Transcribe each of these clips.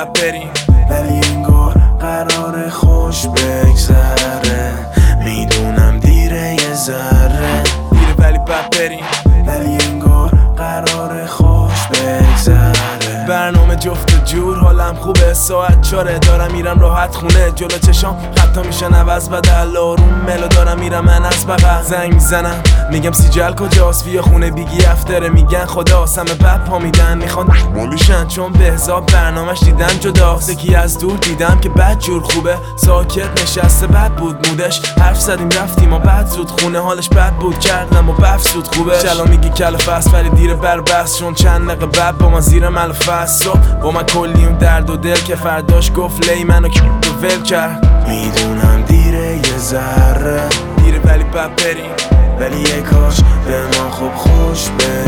بد بریم، ولی انگار قرار خوش بگذره. میدونم دیره یه ذره، دیره ولی بد بریم، ولی انگار قرار خوش بگذره. برنامه جفت و جور، حالم خوبه، ساعت 4 دارم میرم راحت خونه. جلو چشام خطا میشن عوض بدل، آروم ملو دارم میرم من از بغل. زنگ میزنم میگم سیجل کجاست، بیا خونه بیگی افتره. میگن خدا همه بد پا میدن، میخوان مالوشن چون بهزاد برنامهش دیدم جداست. یکی از دور دیدم که بد جور خوبه، ساکت نشسته بد بود مودش. حرف زدیم رفتیم و بعد زود خونه، حالش بد بود کردم و بفسود خوبه. چلا میگی کلافست ولی دیر بر بس، چون چند دقیقه بعد با ما زیر ملافست. با من کلی اون درد و دل که فرداش گفت لی منو ول کرد. میدونم دیره یه ذره، دیره ولی بد بریم، ولی یه کاش به ما خوب خوش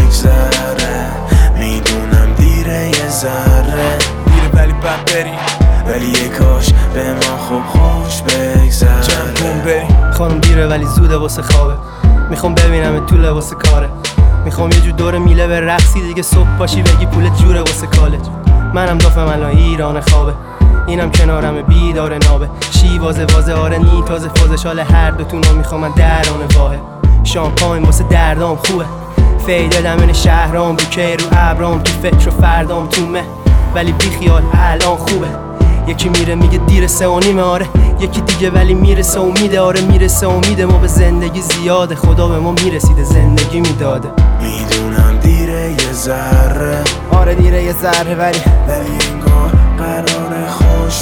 بگذره. میدونم دیره یه ذره، دیره ولی بد بریم، ولی یه کاش به ما خوب خوش بگذره. جمع کن بریم. خانم دیره ولی زوده واسه خوابه، میخوام ببینم تو لباس کاره. میخوام یه جور دور میله به رقصی دیگه، صبح پاشی بگی پولت جوره واسه کالج. منم دافم الان ایران خوابه، اینم کنارم بیدار نابه. شیوازه آره نی تازه فازش، حال هر دوتونو میخوام من درانه واحد. شامپاین واسه دردام خوبه، فیده دمن شهرام، بوکه رو ابرام، تو فکر و فردام تو مه. ولی بی خیال الان خوبه، یکی میره میگه دیر 3:30 آره، یکی دیگه ولی میرسه امیده. آره میرسه امیده، ما به زندگی زیاده، خدا به ما میرسیده زندگی میداده. میدونم دیره یه ذره، آره دیره یه ذره، ولی انگار قرار خوش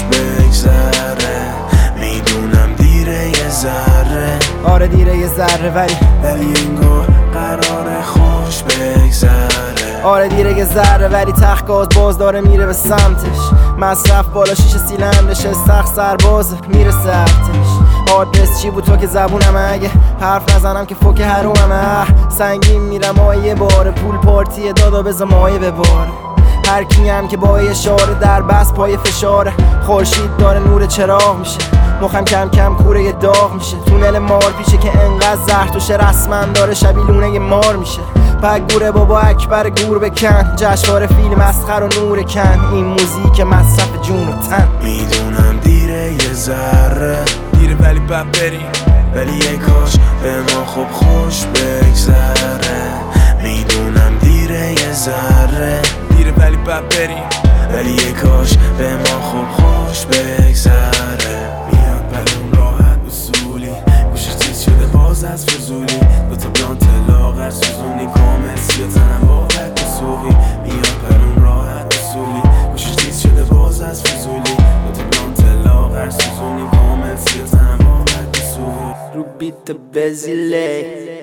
بگذره. میدونم دیره یه ذره، آره دیره یه ذره، ولی انگار قرار خوش بگذره. آره دیره یه ذره، ولی تخت باز داره میره به سمتش. مصرف بالا شیشه سیلندرشه، سخت سربازه میره سرتش. آدرس چی بود تو که زبونم، اگه حرف نزنم که فوک حرومم. سنگین میرم یه بار، پول پارتی دادا بزا مایه بباره. هر کی هم که با اشاره در بس پای فشاره. خورشید داره نور چراغ میشه، مخم کم کم کوره داغ میشه. تونل مار پیشه که انقدر زهر توشه، رسما داره شبیلونه مار میشه. پک گوره بابا اکبر گور بکن، جشنواره فیلم مسخر و نور کن. این موزیک مصرف جون و تن. میدونم دیره یه ذره، دیره ولی بد بریم، ولی یه کاش به ما خوب خوش بگذره. میدونم دیره یه ذره، دیره ولی بد بریم، ولی یه کاش به ما خوب خوش بگذره. میاد بلون راحت اصولی، گوشش تیز شده باز از فضولی. دوتا بلانت لاغر سوزونی کامل سیاتنم با حد سوقی. میاد بلون راحت اصولی، گوشش تیز شده باز از فضولی. دوتا بلانت لاغر سوزونی کامل سیاتنم با حد سوقی. رو بیت بزیله